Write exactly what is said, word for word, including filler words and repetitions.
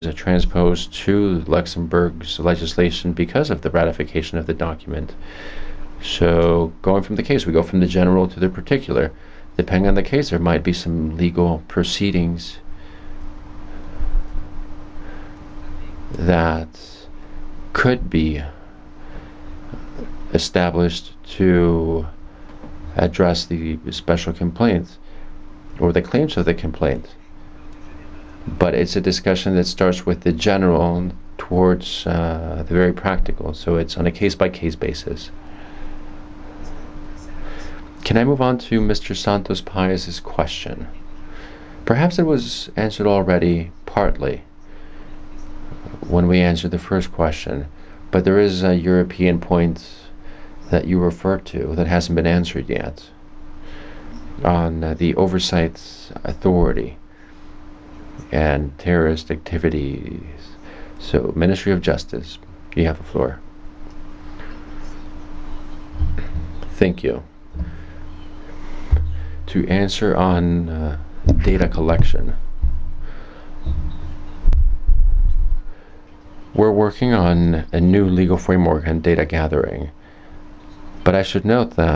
are transposed to Luxembourg's legislation because of the ratification of the document. So going from the case, we go from the general to the particular. Depending on the case, there might be some legal proceedings that could be established to address the special complaint or the claims of the complaint. But it's a discussion that starts with the general towards uh, the very practical, so it's on a case-by-case basis. Can I move on to Mister Santos Paez's question? Perhaps it was answered already, partly, when we answered the first question, but there is a European point that you referred to that hasn't been answered yet on uh, the oversight authority and terrorist activities. So, Ministry of Justice, you have the floor. Thank you. To answer on uh, data collection, we're working on a new legal framework on data gathering, but I should note that